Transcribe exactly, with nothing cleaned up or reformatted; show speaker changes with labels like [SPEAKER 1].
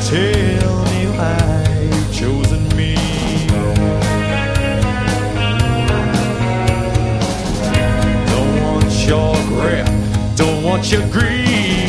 [SPEAKER 1] tell me why you've chosen me. Don't want your grip, don't want your greed.